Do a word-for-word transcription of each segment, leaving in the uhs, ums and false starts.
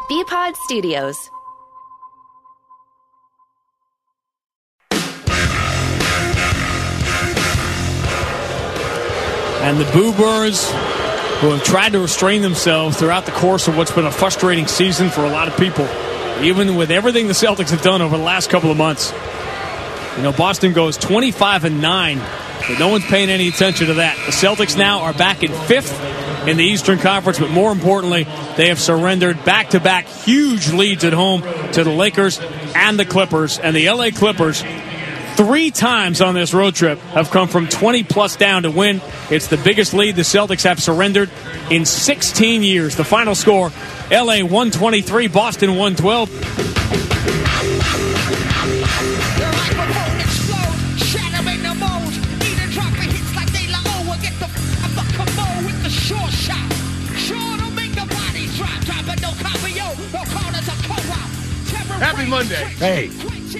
B-Pod Studios. And the Boo Birds, who have tried to restrain themselves throughout the course of what's been a frustrating season for a lot of people, even with everything the Celtics have done over the last couple of months. You know, Boston goes twenty-five and nine, but no one's paying any attention to that. The Celtics now are back in fifth in the Eastern Conference, but more importantly, they have surrendered back-to-back huge leads at home to the Lakers and the Clippers. And the L A Clippers, three times on this road trip, have come from twenty plus down to win. It's the biggest lead the Celtics have surrendered in sixteen years. The final score, L A one twenty-three, Boston one twelve. Happy Monday. Hey.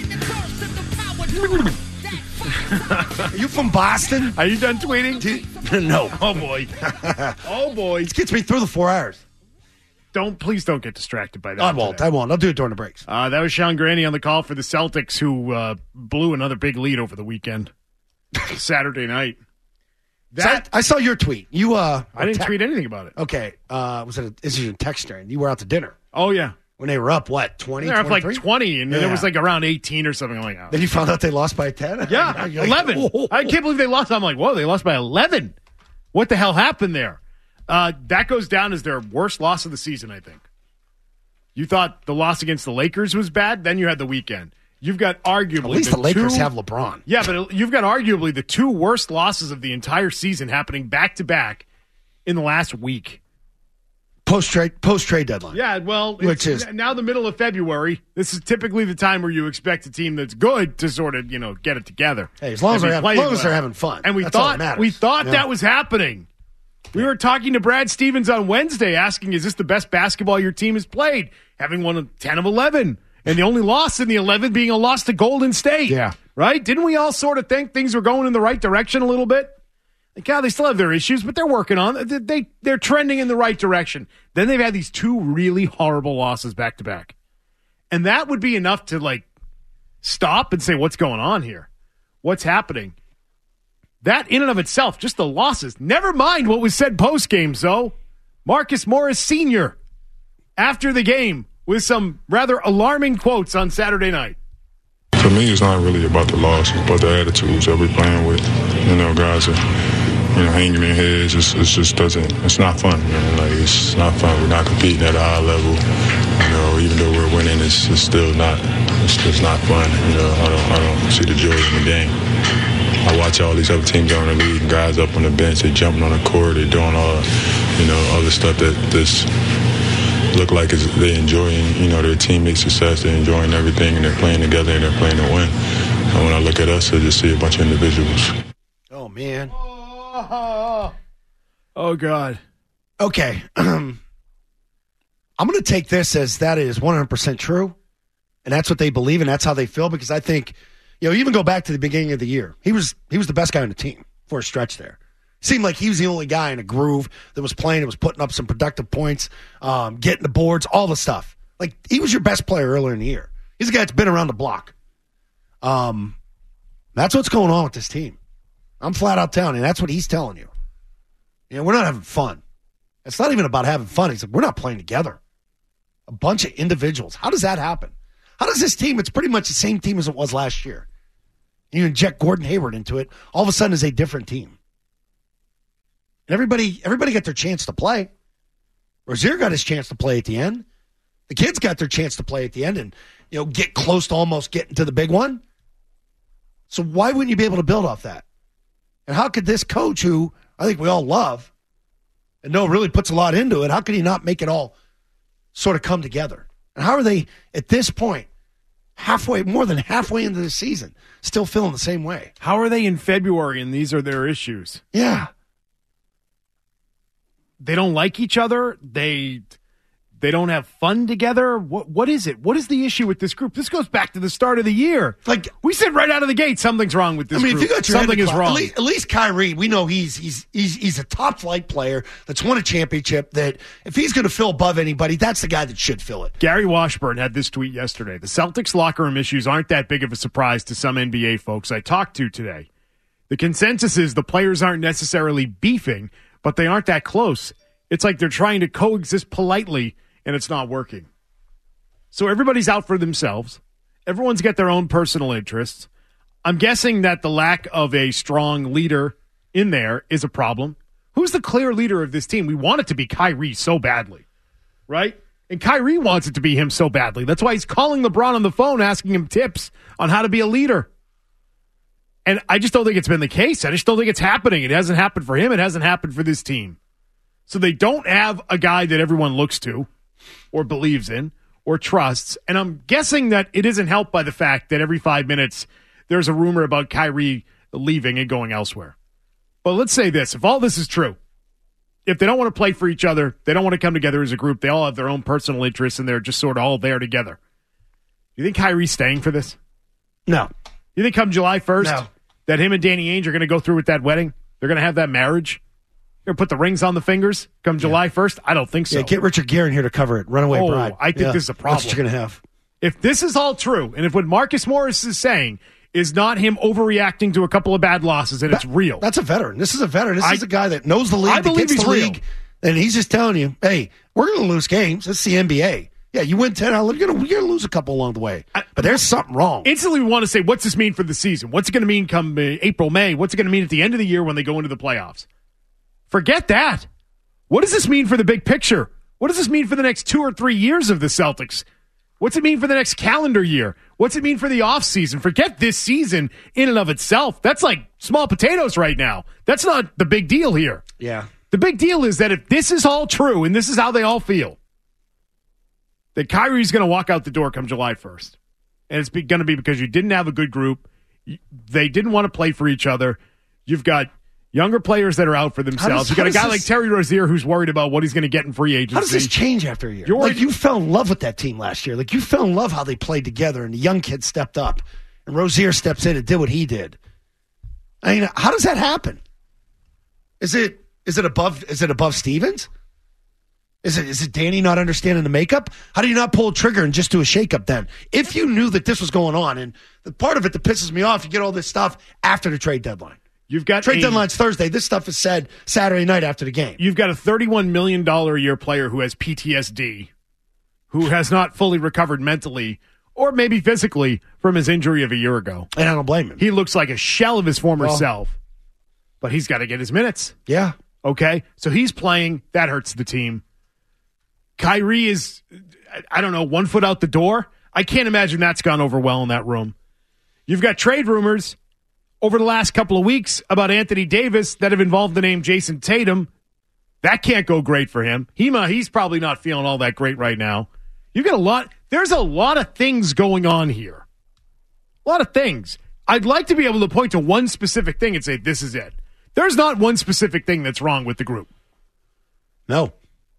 Are you from Boston? Are you done tweeting? No. Oh, boy. Oh, boy. This gets me through the four hours. Don't Please don't get distracted by that. I won't. Today. I won't. I'll do it during the breaks. Uh, that was Sean Graney on the call for the Celtics, who uh, blew another big lead over the weekend. Saturday night. That so I, I saw your tweet. You, uh, I didn't te- tweet anything about it. Okay. Uh, was it a, this is a text string. You were out to dinner. Oh, yeah. When they were up, what, twenty, They were up like twenty-three? twenty, and then Yeah. it was like around eighteen or something like that. Then you found out they lost by ten? Yeah, You're like, eleven. oh. I can't believe they lost. I'm like, whoa, they lost by eleven. What the hell happened there? Uh, that goes down as their worst loss of the season, I think. You thought the loss against the Lakers was bad? Then you had the weekend. You've got arguably At least the, the Lakers two, have LeBron. Yeah, but you've got arguably the two worst losses of the entire season happening back-to-back in the last week. Post-trade post-trade deadline. Yeah, well, Which it's is- now the middle of February. This is typically the time where you expect a team that's good to sort of, you know, get it together. Hey, as long as, and they're, be having, as, long as playing they're well. having fun. And we That's all thought that matters. we thought Yeah. that was happening. We were talking to Brad Stevens on Wednesday asking, is this the best basketball your team has played? Having won ten of eleven. And the only loss in the eleven being a loss to Golden State. Yeah. Right? Didn't we all sort of think things were going in the right direction a little bit? Like, yeah, they still have their issues, but they're working on it. They, they're trending in the right direction. Then they've had these two really horrible losses back to back. And that would be enough to, like, stop and say, what's going on here? What's happening? That in and of itself, just the losses. Never mind what was said post-game, so Marcus Morris Senior after the game with some rather alarming quotes on Saturday night. For me, it's not really about the loss, but the attitudes that we're playing with. You know, guys are, you know, hanging their heads. It's, it just doesn't, it's not fun, man. Like, it's not fun. We're not competing at a high level. You know, even though we're winning, it's, it's still not, it's just not fun. You know, I don't, I don't see the joy in the game. I watch all these other teams around the league, and guys up on the bench, they're jumping on the court, they're doing all, you know, other stuff that this look like is they're enjoying, you know, their teammates' success, they're enjoying everything, and they're playing together, and they're playing to win. And when I look at us, I just see a bunch of individuals. Oh, man. Oh, oh God. Okay. I'm going to take this as that is one hundred percent true, and that's what they believe, and that's how they feel, because I think, you know, even go back to the beginning of the year. He was he was the best guy on the team for a stretch there. Seemed like he was the only guy in a groove that was playing, that was putting up some productive points, um, getting the boards, all the stuff. Like, he was your best player earlier in the year. He's a guy that's been around the block. Um, that's what's going on with this team. I'm flat out telling you, that's what he's telling you. You know, we're not having fun. It's not even about having fun. He said, we're not playing together. A bunch of individuals. How does that happen? How does this team, it's pretty much the same team as it was last year. You inject Gordon Hayward into it, all of a sudden it's a different team. And everybody, everybody got their chance to play. Rozier got his chance to play at the end. The kids got their chance to play at the end and, you know, get close to almost getting to the big one. So why wouldn't you be able to build off that? And how could this coach, who I think we all love and know really puts a lot into it, how could he not make it all sort of come together? And how are they, at this point, halfway, more than halfway into the season, still feeling the same way? How are they in February and these are their issues? Yeah. They don't like each other. They They don't have fun together. What what is it? What is the issue with this group? This goes back to the start of the year. Like we said right out of the gate, something's wrong with this I mean, group. if you got your Something is clock, wrong. At least, at least Kyrie, we know he's he's he's he's a top flight player that's won a championship. That if he's going to fill above anybody, that's the guy that should fill it. Gary Washburn had this tweet yesterday. The Celtics locker room issues aren't that big of a surprise to some N B A folks I talked to today. The consensus is the players aren't necessarily beefing, but they aren't that close. It's like they're trying to coexist politely, and it's not working. So everybody's out for themselves. Everyone's got their own personal interests. I'm guessing that the lack of a strong leader in there is a problem. Who's the clear leader of this team? We want it to be Kyrie so badly, right? And Kyrie wants it to be him so badly. That's why he's calling LeBron on the phone, asking him tips on how to be a leader. And I just don't think it's been the case. I just don't think it's happening. It hasn't happened for him. It hasn't happened for this team. So they don't have a guy that everyone looks to or believes in or trusts. And I'm guessing that it isn't helped by the fact that every five minutes there's a rumor about Kyrie leaving and going elsewhere. But let's say this. If all this is true, if they don't want to play for each other, they don't want to come together as a group, they all have their own personal interests and they're just sort of all there together. You think Kyrie's staying for this? No. You think come July first No. that him and Danny Ainge are going to go through with that wedding? They're going to have that marriage? They're going to put the rings on the fingers come July first? I don't think so. Yeah, get Richard Gere in here to cover it. Runaway Oh, bride. I think Yeah, this is a problem. That's what you're going to have. If this is all true, and if what Marcus Morris is saying is not him overreacting to a couple of bad losses, and it's real. That's a veteran. This is a veteran. This I- is a guy that knows the league, I that believe gets he's the real. league, and he's just telling you, hey, we're going to lose games. It's the N B A. Yeah, you win ten, you're going to lose a couple along the way. I- but there's something wrong. Instantly, we want to say, what's this mean for the season? What's it going to mean come uh, April, May? What's it going to mean at the end of the year when they go into the playoffs? Forget that. What does this mean for the big picture? What does this mean for the next two or three years of the Celtics? What's it mean for the next calendar year? What's it mean for the offseason? Forget this season in and of itself. That's like small potatoes right now. That's not the big deal here. yeah. The big deal is that if this is all true and this is how they all feel, that Kyrie's going to walk out the door come July first. And it's going to be because you didn't have a good group. They didn't want to play for each other. You've got younger players that are out for themselves. does- You've got how a guy does like this- Terry Rozier who's worried about what he's going to get in free agency. How does this change after a year? You're- like you fell in love with that team last year. Like you fell in love how they played together, and the young kids stepped up, and Rozier steps in and did what he did. I mean, how does that happen? Is it is it above is it above Stevens? Is it is it Danny not understanding the makeup? How do you not pull a trigger and just do a shakeup then? If you knew that this was going on, and the part of it that pisses me off, you get all this stuff after the trade deadline. You've got Trade a- deadline's Thursday. This stuff is said Saturday night after the game. You've got a thirty-one million dollars a year player who has P T S D, who has not fully recovered mentally or maybe physically from his injury of a year ago. And I don't blame him. He looks like a shell of his former Well- self, but he's got to get his minutes. Yeah. Okay, so he's playing. That hurts the team. Kyrie is, I don't know, one foot out the door. I can't imagine that's gone over well in that room. You've got trade rumors over the last couple of weeks about Anthony Davis that have involved the name Jason Tatum. That can't go great for him. He, he's probably not feeling all that great right now. You've got a lot. There's a lot of things going on here. A lot of things. I'd like to be able to point to one specific thing and say, this is it. There's not one specific thing that's wrong with the group. No.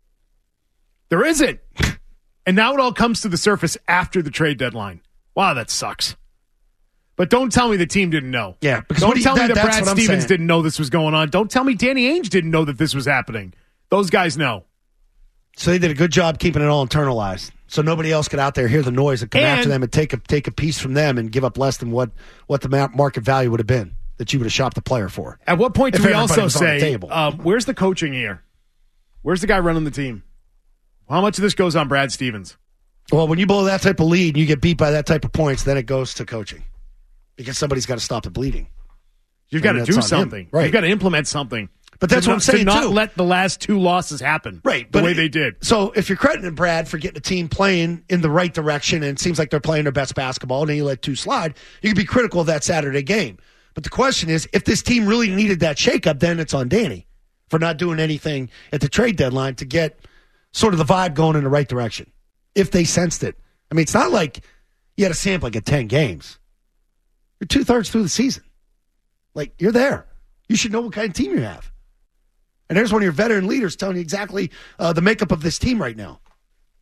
There isn't. And now it all comes to the surface after the trade deadline. Wow, that sucks. But don't tell me the team didn't know. Yeah, because don't what do you- tell me that- that that's Brad what I'm Stevens saying. didn't know this was going on. Don't tell me Danny Ainge didn't know that this was happening. Those guys know. So they did a good job keeping it all internalized. So nobody else could out there hear the noise and come And- after them and take a take a piece from them and give up less than what, what the ma- market value would have been that you would have shopped the player for. At what point do If we everybody also was on the say, table. um, where's the coaching here? Where's the guy running the team? How much of this goes on Brad Stevens? Well, when you blow that type of lead and you get beat by that type of points, then it goes to coaching because somebody's got to stop the bleeding. You've got And to that's do on him. something. Right. You've got to implement something. But that's to what not, I'm saying, to not too. let the last two losses happen. Right, The but way it- they did. So if you're crediting Brad for getting the team playing in the right direction and it seems like they're playing their best basketball and then you let two slide, you can be critical of that Saturday game. But the question is, if this team really needed that shakeup, then it's on Danny for not doing anything at the trade deadline to get sort of the vibe going in the right direction. If they sensed it. I mean, it's not like you had a sampling of ten games. You're two-thirds through the season. Like, you're there. You should know what kind of team you have. And there's one of your veteran leaders telling you exactly uh, the makeup of this team right now.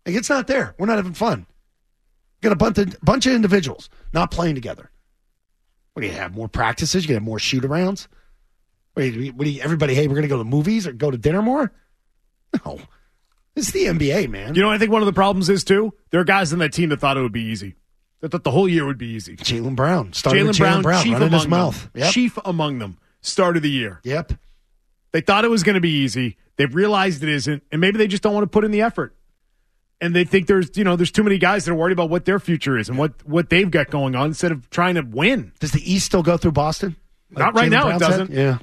Like, it's not there. We're not having fun. Got a bunch of, bunch of individuals not playing together. What do you have? More practices? You gonna have more shoot arounds? What do you, what do you, everybody, hey, we're going to go to the movies or go to dinner more? No. It's the N B A, man. You know what I think one of the problems is, too? There are guys on that team that thought it would be easy. That thought the whole year would be easy. Jaylen Brown. Started Jaylen with Brown, Jaylen Brown, chief running among his mouth. them. Yep. Chief among them. Start of the year. Yep. They thought it was going to be easy. They've realized it isn't, and maybe they just don't want to put in the effort. And they think there's, you know, there's too many guys that are worried about what their future is and what, what they've got going on instead of trying to win. Does the East still go through Boston? Like Not right Jaylen now, Brown it doesn't. said? Yeah.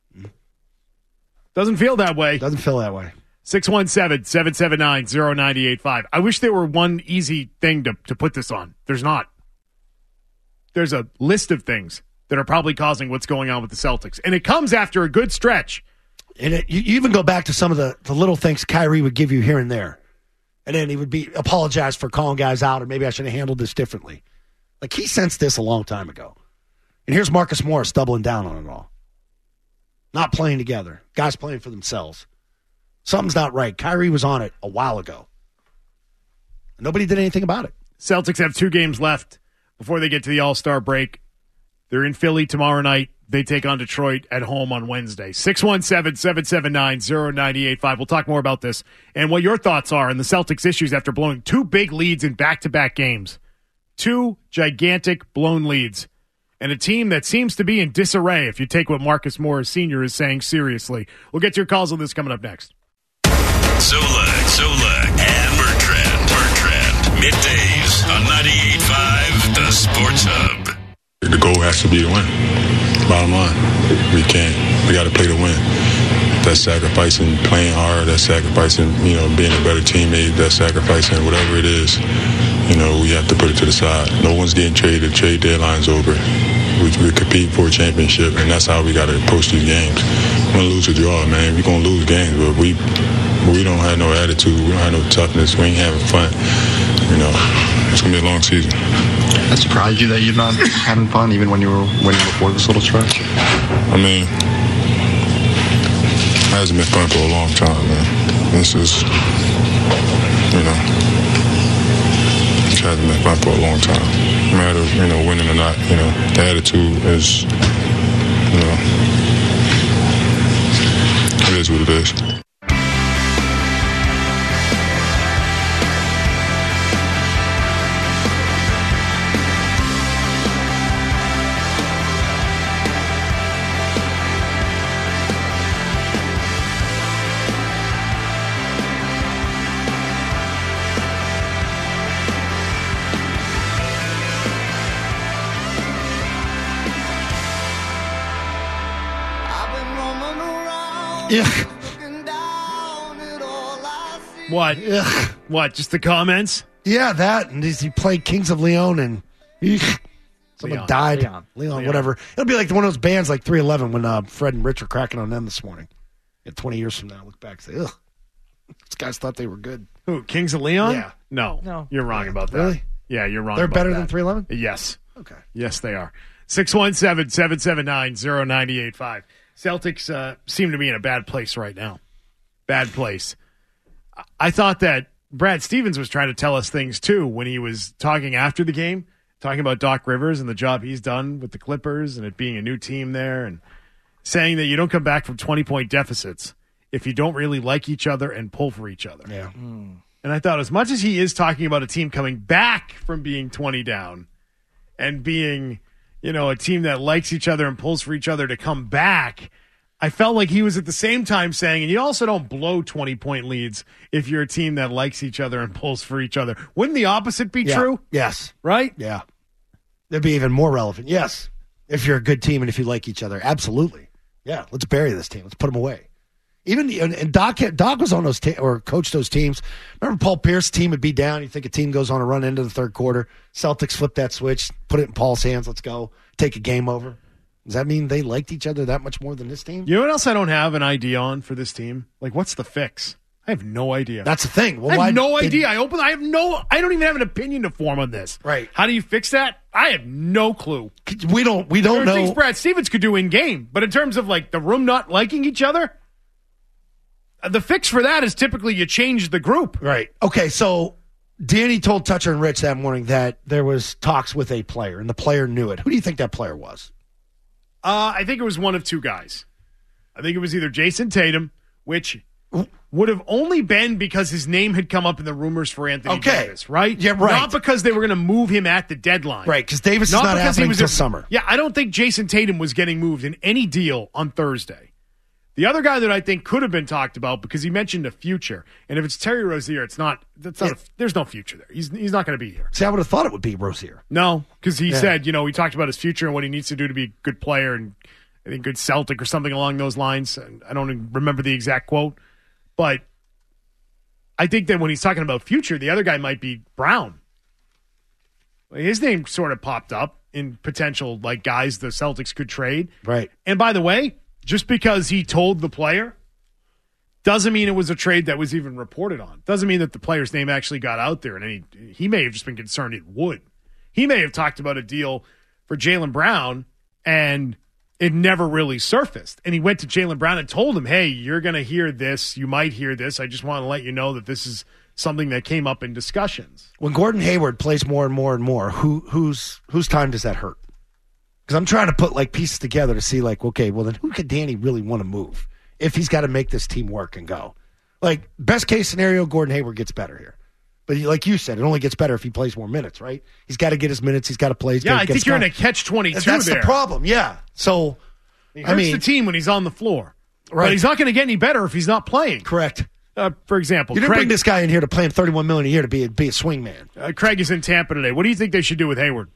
Doesn't feel that way. Doesn't feel that way. six one seven, seven seven nine, zero nine eight five. I wish there were one easy thing to, to put this on. There's not. There's a list of things that are probably causing what's going on with the Celtics. And it comes after a good stretch. And it, you, you even go back to some of the, the little things Kyrie would give you here and there. And then he would be apologize for calling guys out, or maybe I should have handled this differently. Like, he sensed this a long time ago. And here's Marcus Morris doubling down on it all. Not playing together. Guys playing for themselves. Something's not right. Kyrie was on it a while ago. Nobody did anything about it. Celtics have two games left before they get to the All-Star break. They're in Philly tomorrow night. They take on Detroit at home on Wednesday. six one seven, seven seven nine, zero nine eight five. We'll talk more about this and what your thoughts are on the Celtics' issues after blowing two big leads in back-to-back games. Two gigantic blown leads. And a team that seems to be in disarray if you take what Marcus Morris Senior is saying seriously. We'll get to your calls on this coming up next. Solak, Solak, and Bertrand. Bertrand. Middays on ninety-eight point five, The Sports Hub. The goal has to be to win. Bottom line, we can't. We got to play to win. That's sacrificing playing hard. That's sacrificing, you know, being a better teammate. That's sacrificing whatever it is. You know, we have to put it to the side. No one's getting traded. Trade deadline's over. We, we compete for a championship, and that's how we got to approach these games. We're going to lose or draw, man. We're going to lose games, but we we don't have no attitude. We don't have no toughness. We ain't having fun. You know, it's going to be a long season. That surprised you that you're not having fun even when you were winning before this little stretch? I mean, it hasn't been fun for a long time, man. This is, you know, it hasn't been fun for a long time. No matter, you know, winning or not, you know, the attitude is, you know, it is what it is. Ugh. What? Ugh. What? Just the comments? Yeah, that. And he played Kings of Leon, and ugh, someone Leon. died. Leon. Leon, Leon. whatever. It'll be like one of those bands like three eleven when uh, Fred and Rich are cracking on them this morning. And twenty years from now, look back and say, ugh, these guys thought they were good. Who? Kings of Leon? Yeah. No. No. You're wrong about that. Really? Yeah, you're wrong They're about better that. than three eleven? Yes. Okay. Yes, they are. six one seven, seven seven nine, zero nine eight five. Celtics uh, seem to be in a bad place right now. Bad place. I thought that Brad Stevens was trying to tell us things, too, when he was talking after the game, talking about Doc Rivers and the job he's done with the Clippers and it being a new team there, and saying that you don't come back from twenty-point deficits if you don't really like each other and pull for each other. Yeah. And I thought, as much as he is talking about a team coming back from being twenty down and being, you know, a team that likes each other and pulls for each other to come back, I felt like he was at the same time saying, and you also don't blow twenty-point leads if you're a team that likes each other and pulls for each other. Wouldn't the opposite be Yeah. true? Yes. Right? Yeah. That'd be even more relevant. Yes. If you're a good team and if you like each other. Absolutely. Yeah. Let's bury this team. Let's put them away. Even and, and Doc, Doc was on those te- or coached those teams. Remember Paul Pierce's team would be down. You think a team goes on a run into the third quarter. Celtics flip that switch, put it in Paul's hands. Let's go. Take a game over. Does that mean they liked each other that much more than this team? You know what else I don't have an idea on for this team? Like, what's the fix? I have no idea. That's the thing. Well, I have why no did- idea. I open. I have no. I don't even have an opinion to form on this. Right. How do you fix that? I have no clue. We don't. We don't There are things know. Brad Stevens could do in game, but in terms of like the room not liking each other, the fix for that is typically you change the group. Right. Okay, so Danny told Toucher and Rich that morning that there was talks with a player, and the player knew it. Who do you think that player was? Uh, I think it was one of two guys. I think it was either Jason Tatum, which would have only been because his name had come up in the rumors for Anthony okay. Davis, right? Yeah, right. Not because they were going to move him at the deadline. Right, because Davis not is not because happening he was until a, summer. Yeah, I don't think Jason Tatum was getting moved in any deal on Thursday. The other guy that I think could have been talked about because he mentioned a future, and if it's Terry Rozier, it's not. That's not. Yeah. A, there's no future there. He's he's not going to be here. See, I would have thought it would be Rozier. No, because he Yeah. said, you know, he talked about his future and what he needs to do to be a good player and I think good Celtic or something along those lines. I don't even remember the exact quote, but I think that when he's talking about future, the other guy might be Brown. His name sort of popped up in potential like guys the Celtics could trade. Right. And by the way, just because he told the player doesn't mean it was a trade that was even reported on. Doesn't mean that the player's name actually got out there. And any, he may have just been concerned it would. He may have talked about a deal for Jaylen Brown, and it never really surfaced. And he went to Jaylen Brown and told him, hey, you're going to hear this. You might hear this. I just want to let you know that this is something that came up in discussions. When Gordon Hayward plays more and more and more, who whose whose time does that hurt? Because I'm trying to put like pieces together to see like, okay, well then who could Danny really want to move if he's got to make this team work and go? Like best case scenario, Gordon Hayward gets better here. But like you said, it only gets better if he plays more minutes, right? He's got to get his minutes. He's got to play. He's Yeah, gotta I get think his you're in time. a catch twenty-two That's there. the problem, yeah. So, He I hurts mean, the team when he's on the floor. Right. But he's not going to get any better if he's not playing. correct. Uh, for example, You didn't Craig, bring this guy in here to play him thirty-one million dollars a year to be a, be a swing man. uh, Craig is in Tampa today. What do you think they should do with Hayward?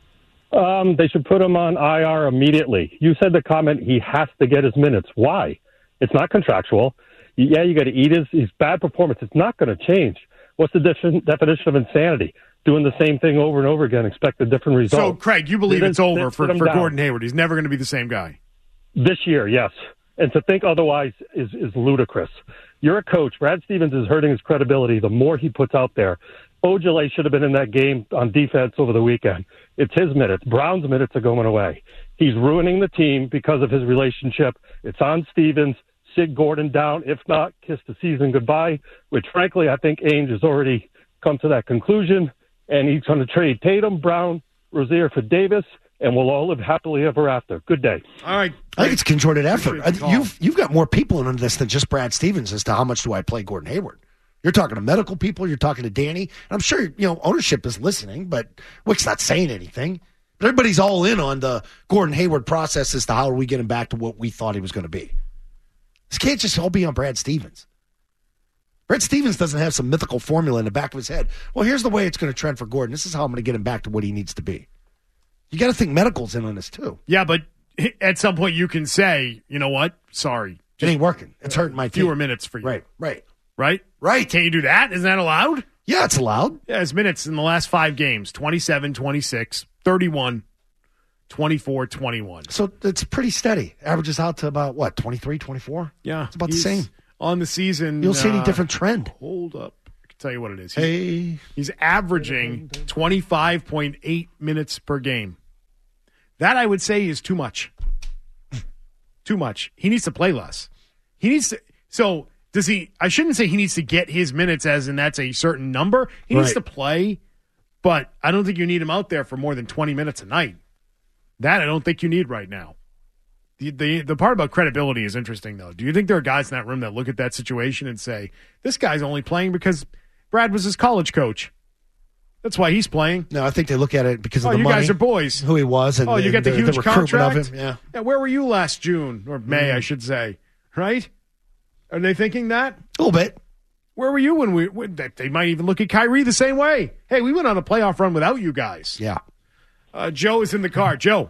Um, they should put him on I R immediately. You said the comment, he has to get his minutes. Why? It's not contractual. Yeah, you got to eat his, his bad performance. It's not going to change. What's the defin- definition of insanity? Doing the same thing over and over again, expect a different result. So, Craig, you believe Then it's over sit for, him for down. Gordon Hayward. He's never going to be the same guy. This year, yes. And to think otherwise is, is ludicrous. You're a coach. Brad Stevens is hurting his credibility the more he puts out there. Ojale should have been in that game on defense over the weekend. It's his minutes. Brown's minutes are going away. He's ruining the team because of his relationship. It's on Stevens. Sit Gordon down. If not, kiss the season goodbye, which, frankly, I think Ainge has already come to that conclusion. And he's going to trade Tatum, Brown, Rozier for Davis, and we'll all live happily ever after. Good day. All right. I think it's a conjoined effort. Appreciate the call. You've you've got more people in on this than just Brad Stevens as to how much do I play Gordon Hayward. You're talking to medical people. You're talking to Danny. I'm sure you know ownership is listening, but Wick's not saying anything. But everybody's all in on the Gordon Hayward process as to how do we get him back to what we thought he was going to be. This can't just all be on Brad Stevens. Brad Stevens doesn't have some mythical formula in the back of his head. Well, here's the way it's going to trend for Gordon. This is how I'm going to get him back to what he needs to be. You got to think medical's in on this too. Yeah, but at some point you can say, you know what? Sorry. It ain't working. It's hurting my team. Fewer minutes for you. Right, right. Right? Right. Can you do that? Isn't that allowed? Yeah, it's allowed. Yeah, his minutes in the last five games, twenty-seven, twenty-six, thirty-one, twenty-four, twenty-one. So it's pretty steady. Averages out to about, what, twenty-three, twenty-four? Yeah. It's about the he's same. On the season. You don't see any uh, different trend. Hold up. I can tell you what it is. He's, Hey. he's averaging twenty-five point eight minutes per game. That, I would say, is too much. Too much. He needs to play less. He needs to. So, does he? I shouldn't say he needs to get his minutes as in that's a certain number. He needs Right. to play, but I don't think you need him out there for more than twenty minutes a night. That I don't think you need right now. The, the the part about credibility is interesting, though. Do you think there are guys in that room that look at that situation and say, this guy's only playing because Brad was his college coach? That's why he's playing. No, I think they look at it because of Oh, the you money. guys are boys. Who he was. And, Oh, you and get the, huge recruitment contract? of him. Yeah. Yeah, where were you last June or May, I should say? Right? Are they thinking that? A little bit. Where were you when we? When, they might even look at Kyrie the same way. Hey, we went on a playoff run without you guys. Yeah. Uh, Joe is in the car. Joe.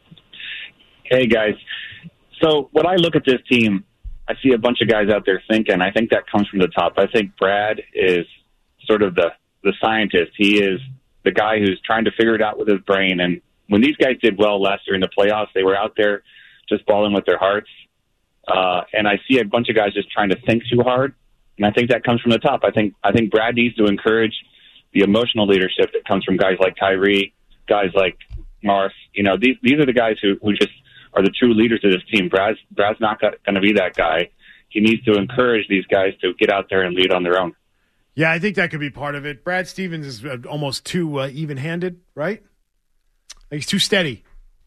Hey, guys. So when I look at this team, I see a bunch of guys out there thinking. I think that comes from the top. I think Brad is sort of the, the scientist. He is the guy who's trying to figure it out with his brain. And when these guys did well last year in the playoffs, they were out there just balling with their hearts. Uh, and I see a bunch of guys just trying to think too hard. And I think that comes from the top. I think I think Brad needs to encourage the emotional leadership that comes from guys like Kyrie, guys like Morris. You know, these these are the guys who, who just are the true leaders of this team. Brad's, Brad's not going to be that guy. he needs to encourage these guys to get out there and lead on their own. Yeah, I think that could be part of it. Brad Stevens is uh, almost too uh, even-handed, right? Like he's too steady.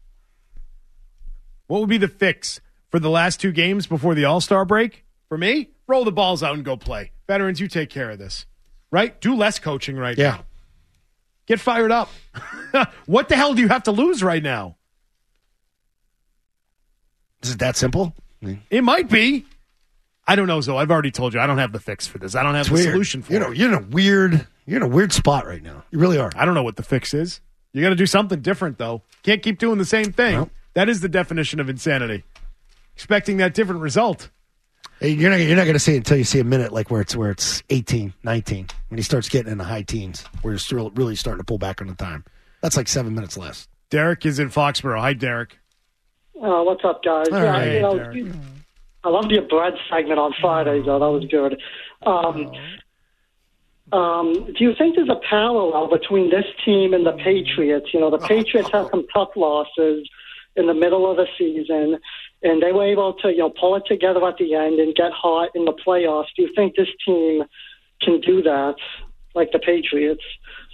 What would be the fix for the last two games before the All-Star break? For me, roll the balls out and go play. Veterans, you take care of this, right? Do less coaching right Yeah. now. Get fired up. What the hell do you have to lose right now? Is it that simple? It might be. I don't know, Zoe. I've already told you I don't have the fix for this. I don't have It's the weird. solution for you know, it. You're in a weird, you're in a weird spot right now. You really are. I don't know what the fix is. You got to do something different, though. Can't keep doing the same thing. Nope. That is the definition of insanity. Expecting that different result. Hey, You're not, you're not going to see it until you see a minute like where it's where it's eighteen, nineteen, when he starts getting in the high teens, where you're still really starting to pull back on the time. That's like seven minutes less. Derek is in Foxborough. Hi, Derek. Uh, what's up, guys? All yeah, right, you know, Derek. I loved your bread segment on Friday, though. That was good. Um, um, do you think there's a parallel between this team and the Patriots? You know, the Patriots had some tough losses in the middle of the season, and they were able to, you know, pull it together at the end and get hot in the playoffs. Do you think this team can do that like the Patriots?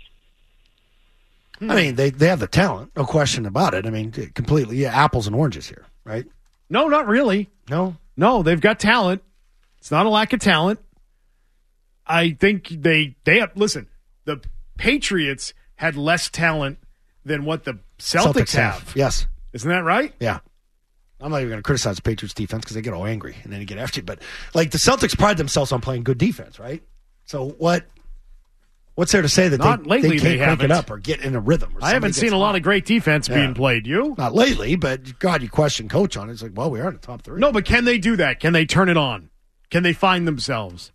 I mean, they, they have the talent, no question about it. I mean, completely, yeah, apples and oranges here, right? No, not really. No? No, they've got talent. It's not a lack of talent. I think they they have, listen, the Patriots had less talent than what the Celtics, Celtics have. have. Yes. Isn't that right? Yeah. I'm not even going to criticize the Patriots defense because they get all angry and then they get after you. But, like, the Celtics pride themselves on playing good defense, right? So what? What's there to say that Not they, lately they can't they crank it haven't. up or get in a rhythm? Or I haven't somebody seen a gets lot hot? of great defense Yeah. being played. You? Not lately, but, God, you question coach on it. It's like, well, we are in the top three. No, but can they do that? Can they turn it on? Can they find themselves?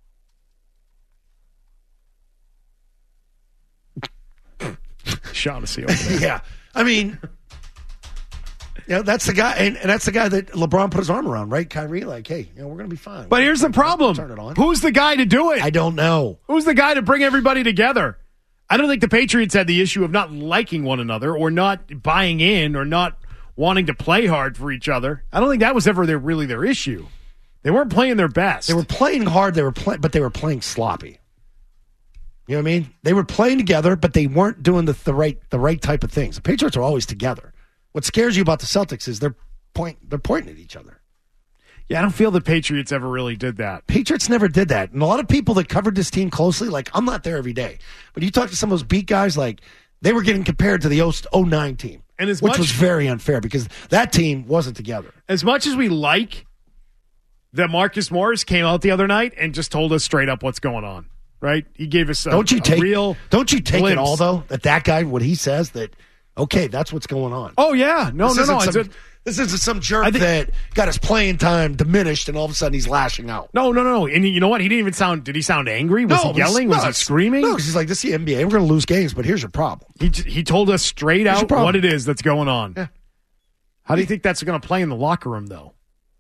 Shaughnessy over there. Yeah. I mean, you know, that's the guy, and, and that's the guy that LeBron put his arm around, right? Kyrie, like, hey, you know, we're going to be fine. But here's the problem. Turn it on. Who's the guy to do it? I don't know. Who's the guy to bring everybody together? I don't think the Patriots had the issue of not liking one another or not buying in or not wanting to play hard for each other. I don't think that was ever their, really their issue. They weren't playing their best. They were playing hard, They were play, but they were playing sloppy. You know what I mean? They were playing together, but they weren't doing the, the right the right type of things. The Patriots are always together. What scares you about the Celtics is they're point they're pointing at each other. Yeah, I don't feel the Patriots ever really did that. Patriots never did that. And a lot of people that covered this team closely, like, I'm not there every day. But you talk to some of those beat guys, like, they were getting compared to the oh nine team, And as which much, was very unfair because that team wasn't together. as much as we like that Marcus Morris came out the other night and just told us straight up what's going on, right? He gave us a, Don't you a take real Don't you take glimpse. it all, though, that that guy, what he says, that, okay, that's what's going on. Oh, yeah. No, This no, isn't no. It's some- a, This isn't some jerk I think- that got his playing time diminished and all of a sudden he's lashing out. no, no, no. And you know what? He didn't even sound, did he sound angry? Was No, he yelling? no, Was he it's- screaming? No, 'cause he's like, this is the N B A. We're going to lose games, but here's your problem. He j- he told us straight Here's your out problem. what it is that's going on. Yeah. How do you think that's going to play in the locker room, though?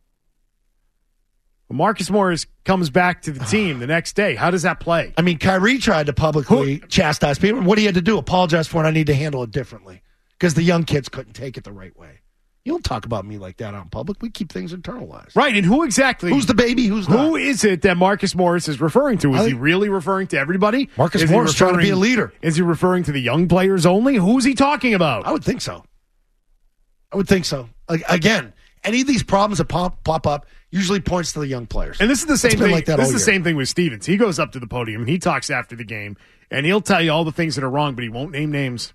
When Marcus Morris comes back to the team the next day, how does that play? I mean, Kyrie tried to publicly chastise people. What he had to do, apologize for it. I need to handle it differently because the young kids couldn't take it the right way. You don't talk about me like that out in public. We keep things internalized. Right, and who exactly? Who's the baby? Who's Who not? is it that Marcus Morris is referring to? Is I he think- really referring to everybody? Marcus Is he Morris trying to be referring- a leader. Is he referring to the young players only? Who's he talking about? I would think so. I would think so. Like, again, any of these problems that pop, pop up usually points to the young players. And this is the same It's been thing. like that this all is the year. same thing with Stevens. He goes up to the podium and he talks after the game, and he'll tell you all the things that are wrong, but he won't name names.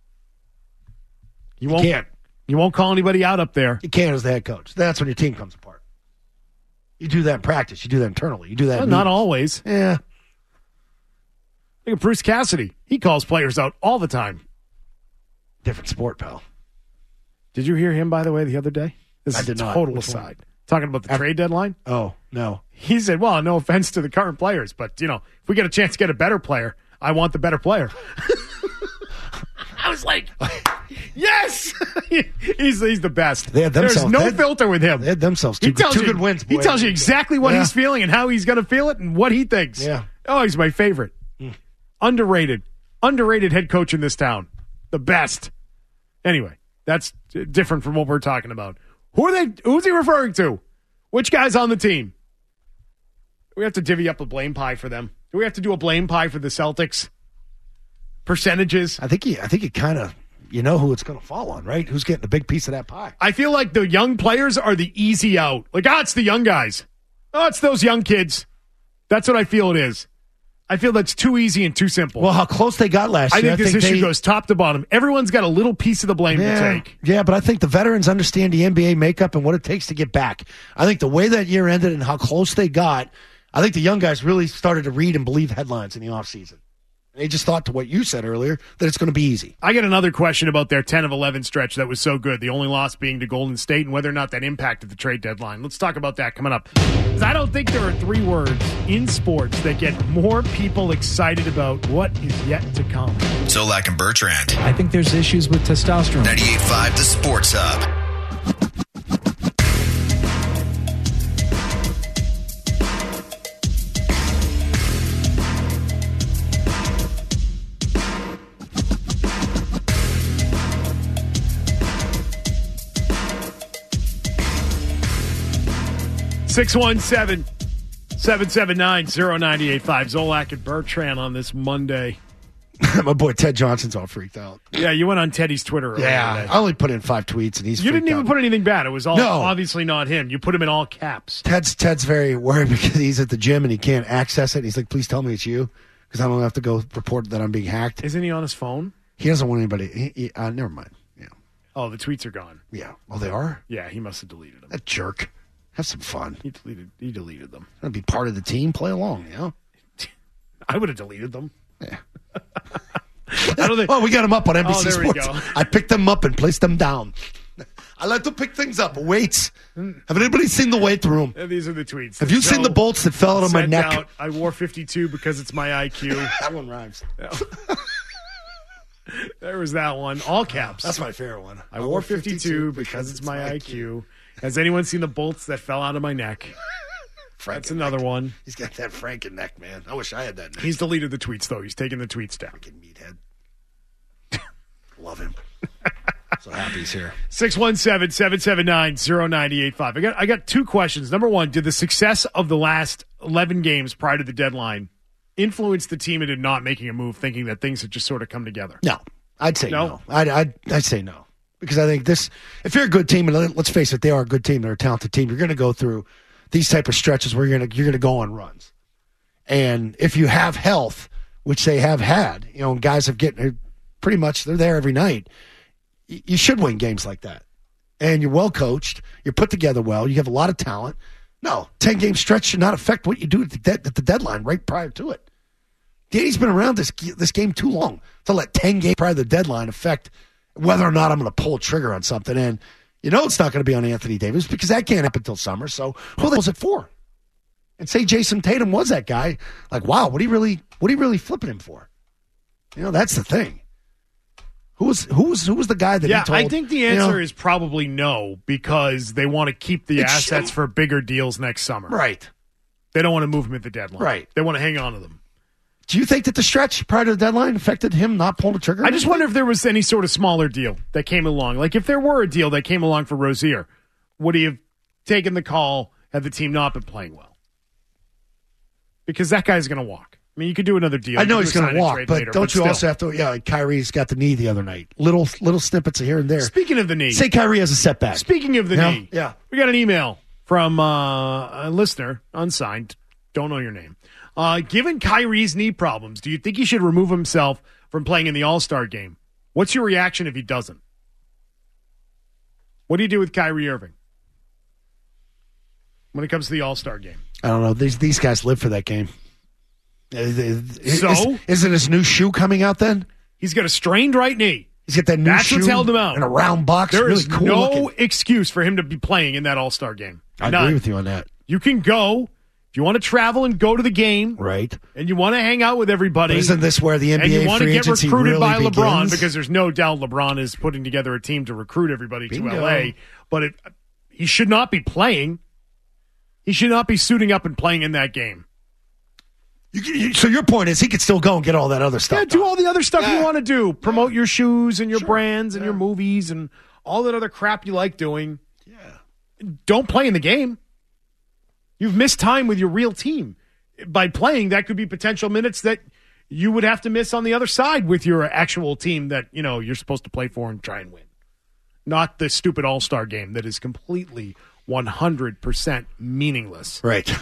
He won't. can't. He won't call anybody out up there. You can't as the head coach. That's when your team comes apart. You do that in practice. You do that internally. You do that. Well, in not meetings. always. Yeah. Look at Bruce Cassidy. He calls players out all the time. Different sport, pal. Did you hear him, by the way, the other day? This I is did a not. total Which one? aside. Talking about the After- trade deadline. Oh, no. He said, well, no offense to the current players, but, you know, if we get a chance to get a better player, I want the better player. I was like, yes! he's, he's the best. They had There's themselves- no they had- filter with him. They had themselves two, He tells two you, good wins. He boy. tells you exactly what Yeah. he's feeling and how he's going to feel it and what he thinks. Yeah. Oh, he's my favorite. Underrated. Underrated head coach in this town. The best. Anyway, that's different from what we're talking about. Who are they? Who's he referring to? Which guy's on the team? we have to divvy up a blame pie for them? Do we have to do a blame pie for the Celtics? Percentages? I think you, I think you kind of, you know who it's going to fall on, right? Who's getting a big piece of that pie? I feel like the young players are the easy out. Like, ah, it's the young guys. Oh, it's those young kids. That's what I feel it is. I feel that's too easy and too simple. Well, how close they got last I year. think this I think issue they, goes top to bottom. Everyone's got a little piece of the blame yeah, to take. Yeah, but I think the veterans understand the N B A makeup and what it takes to get back. I think the way that year ended and how close they got, I think the young guys really started to read and believe headlines in the offseason. They just thought, to what you said earlier, that it's going to be easy. I got another question about their ten of eleven stretch that was so good. The only loss being to Golden State and whether or not that impacted the trade deadline. Let's talk about that coming up. Because I don't think there are three words in sports that get more people excited about what is yet to come. Zolak and Bertrand. I think there's issues with testosterone. ninety-eight point five The Sports Hub. six one seven, seven seven nine, zero nine eight five. Zolak and Bertrand on this Monday. My boy Ted Johnson's all freaked out. Yeah, you went on Teddy's Twitter earlier Yeah, today. I only put in five tweets, and he's You freaked didn't even out. put anything bad. It was all No. obviously not him. You put him in all caps. Ted's Ted's very worried because he's at the gym and he can't access it. He's like, please tell me it's you because I don't have to go report that I'm being hacked. Isn't he on his phone? He doesn't want anybody. He, he, uh, never mind. Yeah. Oh, the tweets are gone. Yeah. Oh, they are? Yeah, he must have deleted them. That jerk. Have some fun. He deleted. He deleted them. Gonna be part of the team. Play along. You know. I would have deleted them. Yeah. I don't think. Well, we got them up on N B C Oh, there we Sports. go. I picked them up and placed them down. I like to pick things up. Weights. Have anybody seen the weight room? And these are the tweets. Have you So, seen the bolts that fell out of my sent neck? Out, I wore fifty-two because it's my I Q. That one rhymes. There was that one. All caps. That's my favorite one. I wore fifty-two because it's my I Q. Has anyone seen the bolts that fell out of my neck? That's another one. He's got that Franken neck, man. I wish I had that neck. He's deleted the tweets, though. He's taken the tweets down. Freaking meathead. Love him. So happy he's here. six one seven, seven seven nine, zero nine eight five. I got I got two questions. Number one, did the success of the last eleven games prior to the deadline influence the team into not making a move, thinking that things had just sort of come together? No. I'd say no. No? I'd, I'd, I'd say no. Because I think this, if you're a good team, and let's face it, they are a good team, they're a talented team, you're going to go through these type of stretches where you're going to you're going to go on runs. And if you have health, which they have had, you know, and guys have getting pretty much, they're there every night, you should win games like that. And you're well coached, you're put together well, you have a lot of talent. No, ten-game stretch should not affect what you do at the, de- at the deadline right prior to it. Danny's been around this this game too long to let ten games prior to the deadline affect whether or not I'm going to pull a trigger on something. And you know it's not going to be on Anthony Davis because that can't happen until summer. So who the hell was it for? And say Jason Tatum was that guy. Like, wow, what are you really, what are you really flipping him for? You know, that's the thing. Who was who was who was the guy that Yeah, he told? I think the you answer know, is probably no because they want to keep the It assets should- for bigger deals next summer. right. They don't want to move him at the deadline. Right. They want to hang on to them. Do you think that the stretch prior to the deadline affected him not pulling the trigger? I just wonder if there was any sort of smaller deal that came along. Like if there were a deal that came along for Rozier, would he have taken the call had the team not been playing well? Because that guy's going to walk. I mean, you could do another deal. I know You he's could going sign to and walk, trade but later, don't you still. also have to? Yeah, like Kyrie's got the knee the other night. Little little snippets of here and there. Speaking of the knee, Say Kyrie has a setback. Speaking of the Yeah, knee, yeah. we got an email from uh, a listener, unsigned, don't know your name. Uh, given Kyrie's knee problems, do you think he should remove himself from playing in the All-Star game? What's your reaction if he doesn't? What do you do with Kyrie Irving when it comes to the All-Star game? I don't know. These these guys live for that game. Is, So? is, isn't his new shoe coming out then? He's got a strained right knee. He's got that new That's shoe what's held him out. in a round box. There really is cool no looking. excuse for him to be playing in that All-Star game. I None. agree with you on that. You can go. If you want to travel and go to the game, Right. and you want to hang out with everybody, But isn't this where the N and B A you want to free get agency recruited really by LeBron, begins? because there's no doubt LeBron is putting together a team to recruit everybody Bingo. to L A, but it, he should not be playing. He should not be suiting up and playing in that game. You, you, so your point is he could still go and get all that other stuff. Yeah, do done. all the other stuff Yeah. you want to do. Promote your shoes and your Sure. brands and Yeah. your movies and all that other crap you like doing. Yeah. Don't play in the game. You've missed time with your real team. by playing, that could be potential minutes that you would have to miss on the other side with your actual team that, you know, you're supposed to play for and try and win. Not the stupid all-star game that is completely one hundred percent meaningless. Right.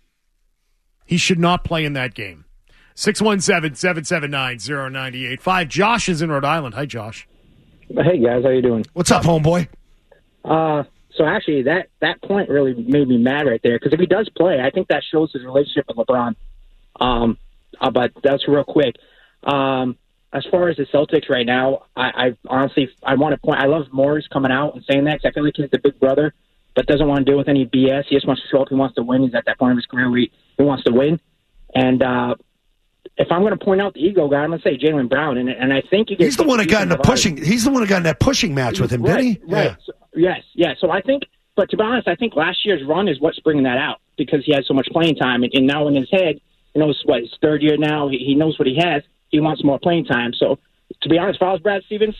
He should not play in that game. six one seven, seven seven nine, zero nine eight five. Josh is in Rhode Island. Hi, Josh. Hey, guys. How you doing? What's up, homeboy? Uh, so actually, that, that point really made me mad right there, because if he does play, I think that shows his relationship with LeBron. Um, uh, but that's real quick. Um, as far as the Celtics right now, I, I honestly I want to point. I love Morris coming out and saying that, because I feel like he's the big brother, but doesn't want to deal with any B S. He just wants to show up. He wants to win. He's at that point of his career where he, he wants to win. And uh, if I'm going to point out the ego guy, I'm going to say Jaylen Brown. And and I think you get he's the one that got in the pushing. He's the one that got in that pushing match with him, right, didn't he? Right. Yeah. So, yes. Yeah. So I think, but to be honest, I think last year's run is what's bringing that out, because he has so much playing time, and, and now in his head, he knows what his third year now. He, he knows what he has. He wants more playing time. So to be honest, if I was Brad Stevens,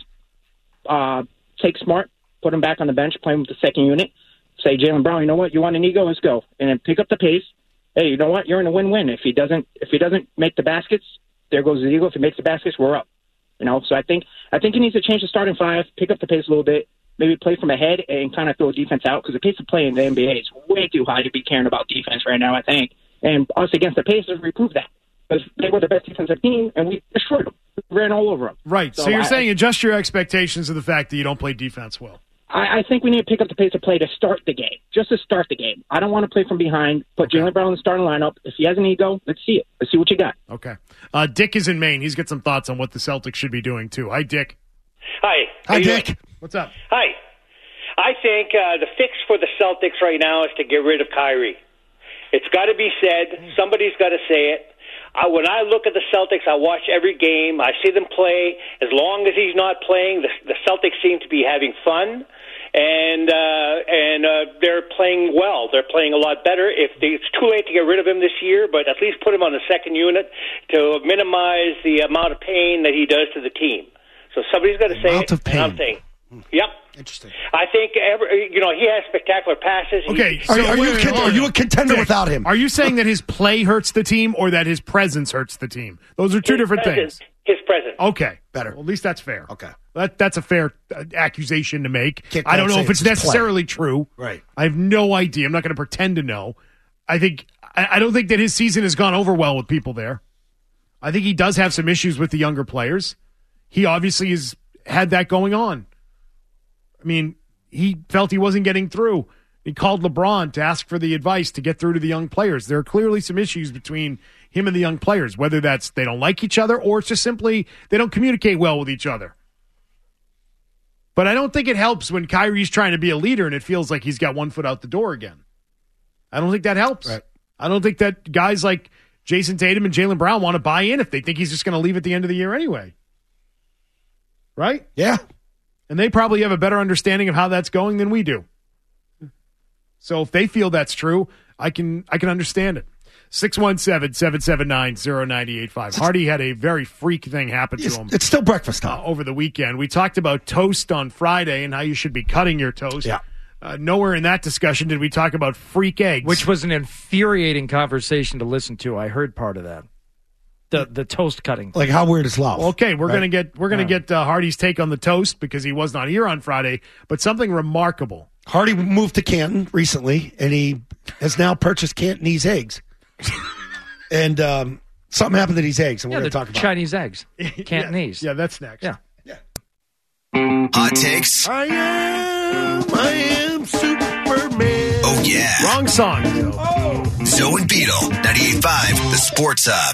uh, take Smart, put him back on the bench, play him with the second unit. Say, Jaylen Brown, you know what? You want an ego? Let's go, and then pick up the pace. Hey, you know what? You're in a win-win. If he doesn't, if he doesn't make the baskets, there goes the ego. If he makes the baskets, we're up. You know, so I think I think he needs to change the starting five, pick up the pace a little bit, maybe play from ahead, and kind of throw defense out, because the pace of play in the N B A is way too high to be caring about defense right now, I think. And us against the Pacers, we proved that, because they were the best defensive team, and we destroyed them. We ran all over them. Right. So, so you're I, saying adjust your expectations to the fact that you don't play defense well. I, I think we need to pick up the pace of play to start the game, just to start the game. I don't want to play from behind. Put okay. Jaylen Brown in the starting lineup. If he has an ego, let's see it. Let's see what you got. Okay. Uh, Dick is in Maine. He's got some thoughts on what the Celtics should be doing, too. Hi, Dick. Hi. Hi, Dick. Doing? What's up? Hi. I think uh, the fix for the Celtics right now is to get rid of Kyrie. It's got to be said. Somebody's got to say it. I, when I look at the Celtics, I watch every game. I see them play. As long as he's not playing, the, the Celtics seem to be having fun, and uh, and uh, they're playing well. They're playing a lot better. If they, it's too late to get rid of him this year, but at least put him on the second unit to minimize the amount of pain that he does to the team. So somebody's got to say it, and I'm saying, yep. Interesting. I think every, you know he has spectacular passes. Okay, he, so are, are, you, wait, are you a contender Dick, without him? Are you saying that his play hurts the team or that his presence hurts the team? Those are two his different presence, things. His presence. Okay, better. Well, at least that's fair. Okay, that that's a fair uh, accusation to make. Can't I don't know if it's, it's necessarily true. Right. I have no idea. I'm not going to pretend to know. I think I, I don't think that his season has gone over well with people there. I think he does have some issues with the younger players. He obviously has had that going on. I mean, he felt he wasn't getting through. He called LeBron to ask for the advice to get through to the young players. There are clearly some issues between him and the young players, whether that's they don't like each other or it's just simply they don't communicate well with each other. But I don't think it helps when Kyrie's trying to be a leader and it feels like he's got one foot out the door again. I don't think that helps. Right. I don't think that guys like Jason Tatum and Jaylen Brown want to buy in if they think he's just going to leave at the end of the year anyway. Right? Yeah. And they probably have a better understanding of how that's going than we do. So if they feel that's true, I can I can understand it. six one seven, seven seven nine, zero nine eight five. Hardy had a very freak thing happen to it's, him. It's still breakfast time. Uh, over the weekend. We talked about toast on Friday and how you should be cutting your toast. Yeah. Uh, nowhere in that discussion did we talk about freak eggs. Which was an infuriating conversation to listen to. I heard part of that. The the toast cutting. Like, how weird is love? Okay, we're right? gonna get we're gonna Yeah. get uh, Hardy's take on the toast because he was not here on Friday, but something remarkable. Hardy moved to Canton recently, and he has now purchased Cantonese eggs. and um, something happened to these eggs, and Yeah, we're the going to talk about Chinese eggs. Cantonese. Yeah, yeah, that's next. Yeah. Hot takes. I am, I am Superman. Oh, yeah. Wrong song. Joe. Oh. Zoe and Beetle, ninety-eight point five, The Sports Hub.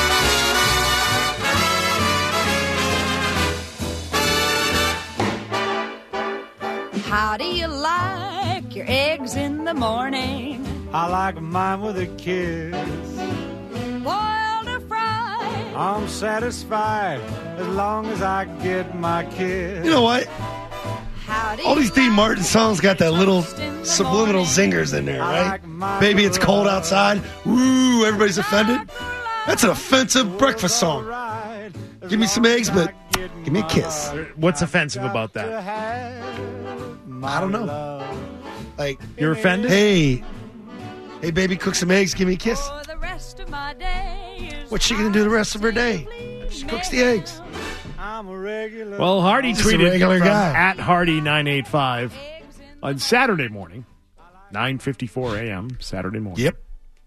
How do you like your eggs in the morning? I like mine with a kiss. Boiled or fried? I'm satisfied as long as I get my kiss. You know what? How do All you these Dean like Martin songs got that little in the subliminal morning? zingers in there, I right? like mine Baby, with it's a cold love. outside. Woo, everybody's offended. That's an offensive breakfast song. Right, as Give me some long eggs, as but I get give me a my kiss. What's offensive about to that? have my I don't know. love. Like, You're offended? hey, hey, baby, cook some eggs. Give me a kiss. For the rest of my day is What's she going to do the rest of her day? She cooks the eggs. I'm a regular. Well, Hardy Just a tweeted regular from guy. at Hardy nine eight five on Saturday morning, nine fifty-four a.m. Saturday morning. Yep.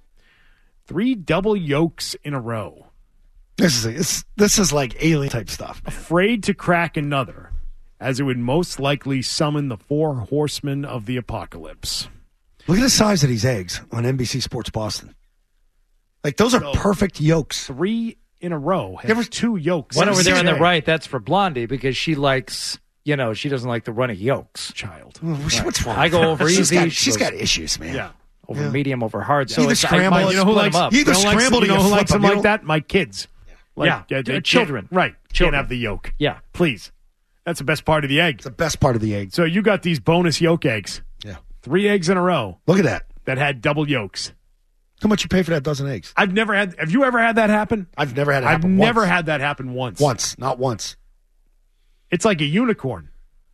Three double yolks in a row. This is this, this is like alien type stuff. Afraid to crack another, as it would most likely summon the four horsemen of the apocalypse. Look at the size of these eggs on N B C Sports Boston. Like, those are So, perfect yolks. Three in a row. Has You ever- two yolks. One over there on the Six right, that's for Blondie because she likes, you know, she doesn't like the runny yolks. Child. What's wrong? I with go her? over She's easy. got, she she's goes got issues, man. Yeah. over Yeah. medium, over hard. So Either it's, scramble, I, I You know who split likes, them up. Either you know who likes- scramble to you know get who flip likes them them, you like know? that? My kids. Like, Yeah, they can't- children. Right. Children. Can't have the yolk. Yeah. Please. That's the best part of the egg. It's the best part of the egg. So you got these bonus yolk eggs. Yeah. Three eggs in a row Look at that. that had double yolks. How much you pay for that dozen eggs? I've never had. Have you ever had that happen? I've never had it I've happen never once. had that happen once. Once, not once. It's like a unicorn.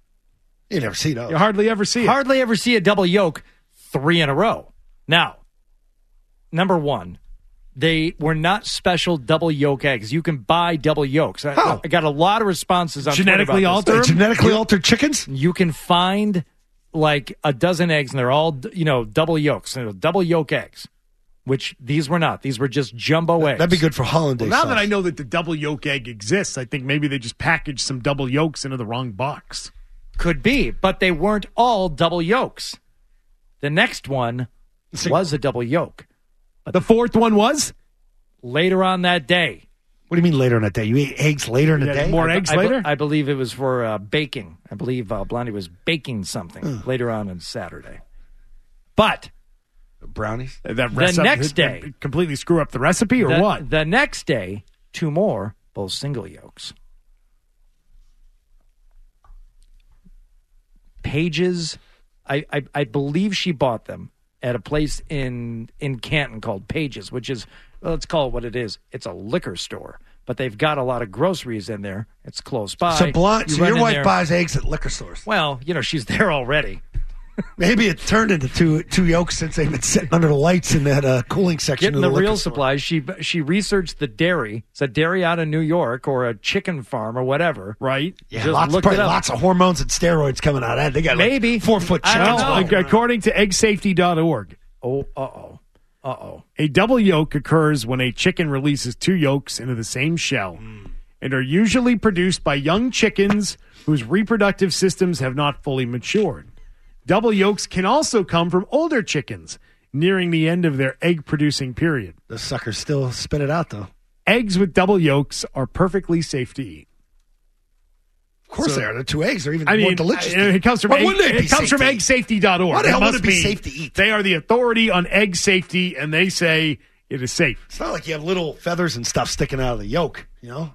You never see those. You hardly ever see it. Hardly ever see a double yolk three in a row. Now, number one, they were not special double yolk eggs. You can buy double yolks. I, How? I got a lot of responses on Twitter Genetically about this. altered? They genetically altered chickens? You can find like a dozen eggs, and they're all, you know, double yolks, you know, double yolk eggs, which these were not. These were just jumbo eggs. That'd be good for hollandaise Well, now sauce. that I know that the double yolk egg exists, I think maybe they just packaged some double yolks into the wrong box. Could be, but they weren't all double yolks. The next one was a double yolk. The fourth one was? Later on that day. What do you mean later in the day? You ate eggs later in the Yeah, day? more I- eggs I, be- later? I believe it was for uh, baking. I believe uh, Blondie was baking something later on on Saturday. But Brownies? That The recipe- next that day- completely screw up the recipe or the, what? The next day, two more, both single yolks. Pages, I, I, I believe she bought them at a place in in Canton called Pages, which is, well, let's call it what it is. It's a liquor store, but they've got a lot of groceries in there. It's close by. So, blonde, You so run your in wife there- buys eggs at liquor stores. Well, you know, she's there already. Maybe it turned into two two yolks since they've been sitting under the lights in that uh, cooling section. Getting of the, the liquor real store. supplies. She she researched the dairy. It's a dairy out of New York or a chicken farm or whatever. Right? Yeah, Just lots, looked probably it up. lots of hormones and steroids coming out of that. They got like Maybe. four foot I chickens. don't know. Like, according to egg safety dot org, Oh, uh-oh. Uh-oh. a double yolk occurs when a chicken releases two yolks into the same shell and are usually produced by young chickens whose reproductive systems have not fully matured. Double yolks can also come from older chickens nearing the end of their egg-producing period. The suckers still spit it out, though. Eggs with double yolks are perfectly safe to eat. Of course So- they are. The two eggs are even I more mean, delicious. uh, it comes from Why egg, wouldn't they be it comes safe from to egg eat? safety dot org. Why the hell would must it be safe to eat? They are the authority on egg safety, and they say it is safe. It's not like you have little feathers and stuff sticking out of the yolk, you know?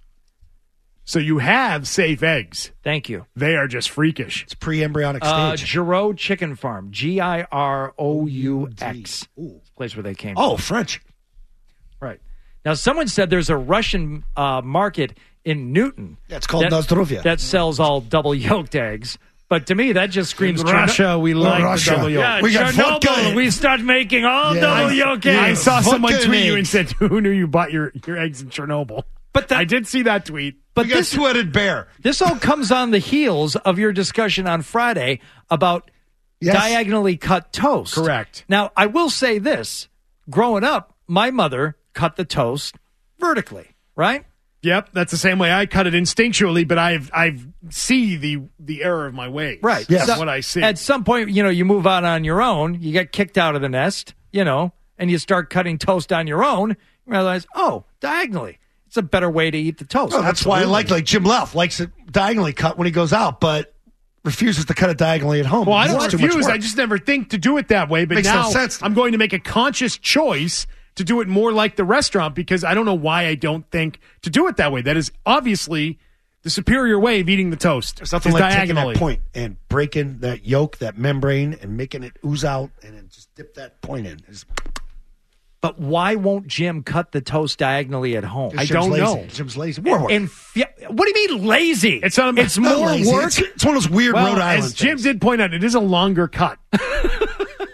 So you have safe eggs. Thank you. They are just freakish. It's pre-embryonic Uh, stage. Giroux Chicken Farm. G I R O U X. Place where they came from. Oh, French. Right. Now, someone said there's a Russian uh, market in Newton. Yeah, it's called that, Nozdrovia. That sells all double-yolked eggs. But to me, that just screams In Russia, we like Russia. the double yolk. Yeah, We got vodka Chernobyl. in- We start making all Yeah. double I- yolk yeah, I eggs. saw someone Vodka tweet you and eggs. said, "Who knew you bought your, your eggs in Chernobyl?" But that, I did see that tweet. But we got this, sweated bear. this all comes on the heels of your discussion on Friday about Yes. diagonally cut toast. Correct. Now, I will say this. Growing up, my mother cut the toast vertically, right? Yep, that's the same way I cut it instinctually, but I've I've see the the error of my ways. Right. That's So what I see. At some point, you know, you move out on your own, you get kicked out of the nest, you know, and you start cutting toast on your own, you realize, oh, diagonally. It's a better way to eat the toast. Oh, that's why I Absolutely. like like Jim Leff likes it diagonally cut when he goes out, but refuses to cut it diagonally at home. Well, I It's don't too much refuse. work. I just never think to do it that way. But Makes no now sense to I'm me. going to make a conscious choice to do it more like the restaurant because I don't know why I don't think to do it that way. That is obviously the superior way of eating the toast. There's nothing is like taking diagonally. that point and breaking that yolk, that membrane, and making it ooze out, and then just dip that point in. It's- But why won't Jim cut the toast diagonally at home? I Jim's don't lazy. know. Jim's lazy. More work. And fi- what do you mean lazy? It's, um, it's not more Lazy. work. It's, it's one of those weird Well, Rhode Island as Jim things. did point out, it is a longer cut. It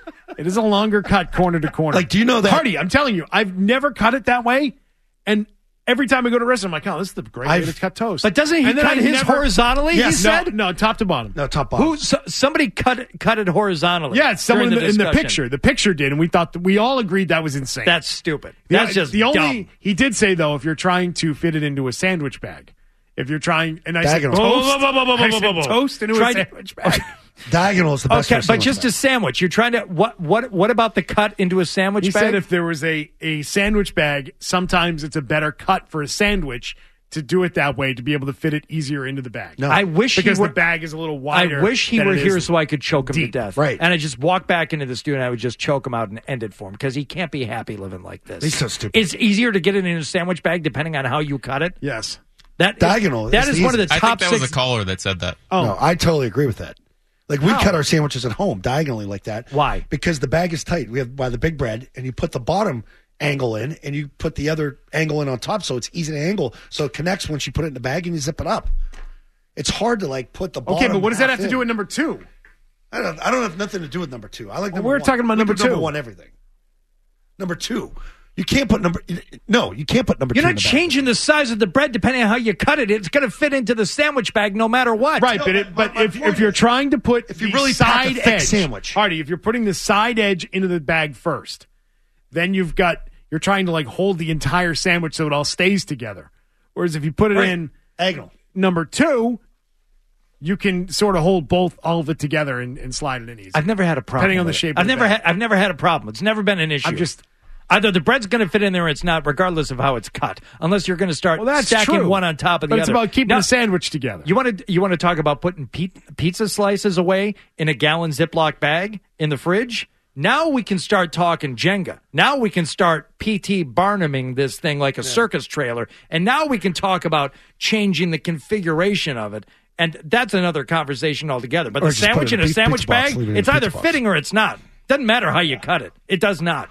It is a longer cut corner to corner. Like, do you know that- Hardy, I'm telling you, I've never cut it that way. And every time I go to a restaurant, I'm like, oh, this is the great way I've- to cut toast. But doesn't he And then cut I his never- horizontally? Yes, he said no, no, top to bottom. No, top bottom. Who? So, somebody cut it, cut it horizontally. Yeah, someone in during the, in the discussion. picture. The picture did, and we thought that we all agreed that was insane. That's stupid. The- That's just the only. dumb. He did say though, if you're trying to fit it into a sandwich bag, if you're trying, and I said Diagonal. toast, Whoa, whoa, whoa, whoa, whoa, I whoa, said whoa, whoa. toast into Try a to- sandwich bag. Diagonal is the best. Okay, for but sandwich just bag. a sandwich. You're trying to what? What? What about the cut into a sandwich He bag? said if there was a a sandwich bag, sometimes it's a better cut for a sandwich to do it that way to be able to fit it easier into the bag. No. I wish because he were, the bag is a little wider. I wish he than were it here is so I could choke him deep. to death. Right. And I just walk back into the studio and I would just choke him out and end it for him because he can't be happy living like this. He's so stupid. It's easier to get it in a sandwich bag depending on how you cut it. Yes. That Diagonal That is is the one of the easiest. I top think that six. was a caller that said that. Oh, No, I totally agree with that. Like we How? cut our sandwiches at home diagonally like that. Why? Because the bag is tight. We have by the big bread, and you put the bottom angle in, and you put the other angle in on top, so it's easy to angle, so it connects once you put it in the bag and you zip it up. It's hard to like put the bottom. okay, but what does that half have to in. do with number two? I don't. I don't have nothing to do with number two. I like. Well, number we're one. talking about We number put number two. one. Everything. Number two. You can't put number. No, you can't put number You're two. not in the bag. changing the size of the bread depending on how you cut it. It's going to fit into the sandwich bag no matter what. Right, No, but my- it, but my if point if you're is, trying to put if you the really pack a side thick edge sandwich. Hardy, if you're putting the side edge into the bag first, then you've got you're trying to like hold the entire sandwich so it all stays together. Whereas if you put it Right. in Diagonal. number two, you can sort of hold both all of it together and, and slide it in easy. I've never had a problem. Depending on the with it. shape of I've the never bag. had. I've never had a problem. It's never been an issue. I'm just either the bread's going to fit in there or it's not, regardless of how it's cut. Unless you're going to start well, that's stacking true. one on top of the but other. it's about keeping Now, the sandwich together. You want to you want to talk about putting pe- pizza slices away in a gallon Ziploc bag in the fridge? Now we can start talking Jenga. Now we can start P T Barnuming this thing like a circus trailer. And now we can talk about changing the configuration of it. And that's another conversation altogether. But Or the just put sandwich it in in a a sandwich pizza box, bag, leave it in a it's either pizza box. fitting or it's not. Doesn't matter how you cut it. It does not.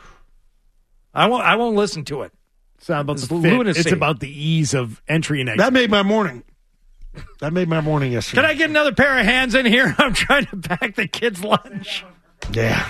I won't I won't listen to it. It's not about It's the fit. lunacy. It's about the ease of entry and exit. That made my morning. That made my morning yesterday. Can I get another pair of hands in here? I'm trying to pack the kids' lunch. Yeah.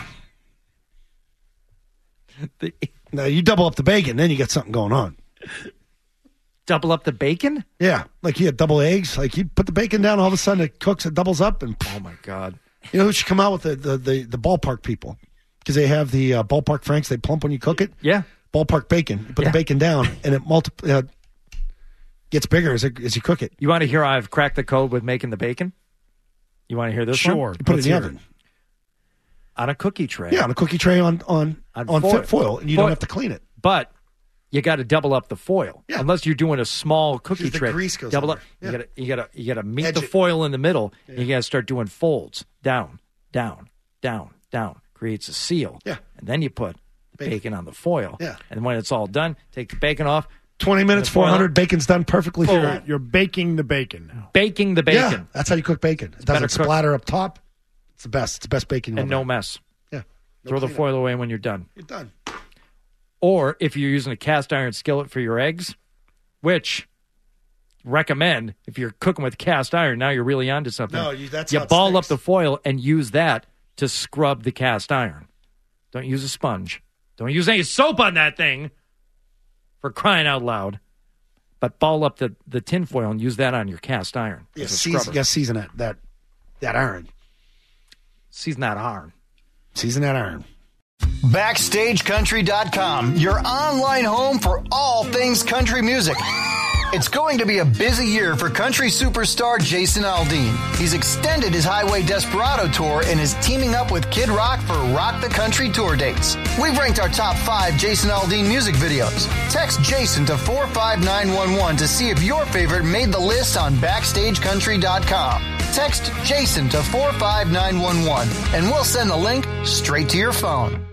The, Now you double up the bacon, then you get something going on. double up the bacon? Yeah, like you had double eggs. Like you put the bacon down, all of a sudden it cooks, it doubles up, and Oh my God. you know who should come out with the the the, the ballpark people because they have the uh, ballpark franks. They plump when you cook it. Yeah. Ballpark bacon. You put Yeah. the bacon down, and it multi- uh, gets bigger as it, as you cook it. You want to hear how I've cracked the code with making the bacon? You want to hear this Sure. one? You put Let's it in the hear oven. On a cookie tray. Yeah, on a cookie tray on on On on, foil. foil. foil, and you Foil. don't have to clean it. But you got to double up the foil. Yeah. Unless you're doing a small cookie Because the tray. grease goes double under. up. Yeah. You got to you got to you got to meet Edge the it. foil in the middle. And you got to start doing folds down, down, down, down. Creates a seal. Yeah. And then you put bacon, Bacon. on the foil. Yeah. And when it's all done, take the bacon off. Twenty minutes, And the foil. four hundred. Bacon's done perfectly. You're, fine. you're baking the bacon now. Baking the Yeah, bacon. that's how you cook bacon. It better doesn't cooked. splatter up top. It's the best. It's the best bacon. And you'll no ever mess. have. Yeah. No Throw the cleanup. foil away when you're done. You're done. Or if you're using a cast iron skillet for your eggs, which recommend if you're cooking with cast iron, now you're really onto something. No, you- that's you how it ball up sticks. the foil and use that to scrub the cast iron. Don't use a sponge. Don't use any soap on that thing, for crying out loud. But ball up the, the tin foil and use that on your cast iron. Yeah, as a season, scrubber. yeah, season that that that iron. Season that iron. Season that iron. Backstage Country dot com, your online home for all things country music. It's going to be a busy year for country superstar Jason Aldean. He's extended his Highway Desperado tour and is teaming up with Kid Rock for Rock the Country tour dates. We've ranked our top five Jason Aldean music videos. Text Jason to four five nine one one to see if your favorite made the list on Backstage Country dot com. Text Jason to four five nine one one and we'll send the link straight to your phone.